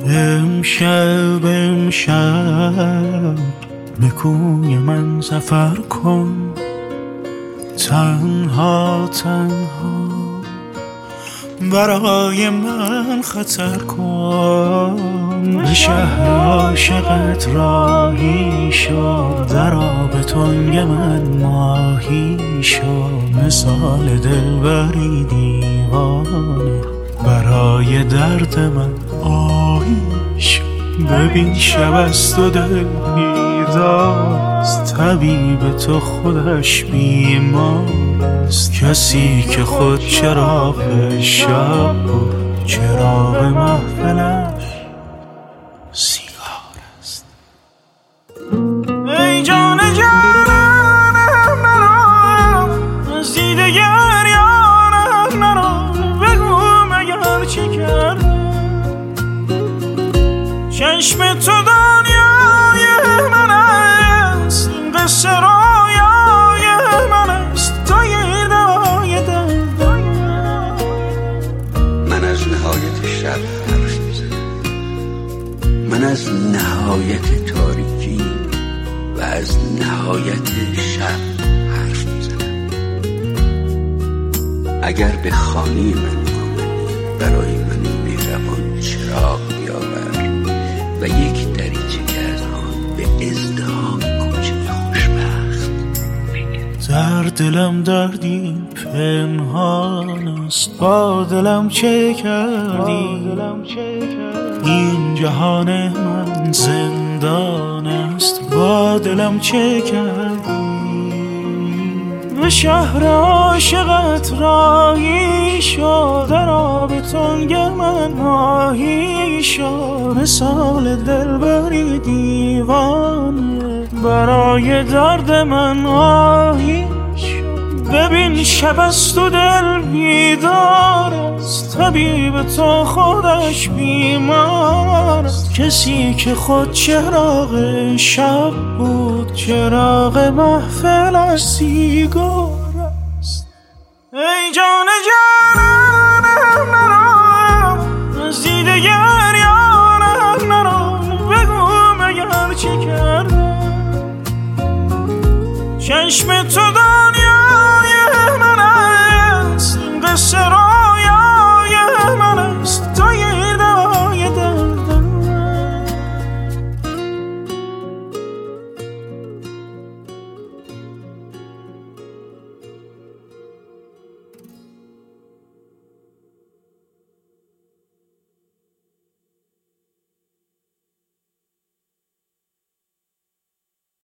امشب به کوی من سفر کن، تنها برای من خطر کن. به شهر عاشقت راهی شو، در آب تنگ من ماهی شو. مثال دلبری دیوانه، برای درد من آهی شو. ببین شب است و دل بیدارست، طبیب تو خودش بیمارست. کسی که خود چراغ شب بود، چراغ محفلش سیگار است. ای جان جانم نرو، از دیده گریانم نرو. بگو مگر چه کردم، چشم تو دنیای من است، این قصه رویای من است. توی دوای دردم. من از نهایت شب حرف میزنم، من از نهایت تاریکی و از نهایت شب حرف میزنم. اگر به خانه من آمدی، برای من مهربان چراغ بیاور و یک دریچه که از آن به ازدحام کوچه خوشبخت بگیر. در دلم دردی پنهان است، با دلم چه کردی؟ این جهان من زندان است، با دلم چه کردی؟ به شهر عاشقت راهی شو، در آب تنگ من ماهی شو. مثال دلبری دیوانه، برای درد من آهی شو. ببین شب است و دل بیدار است، طبیب تو خودش بیمار است. کسی که خود چراغ شب بود، چراغ محفلش سیگار است. ای جان جانم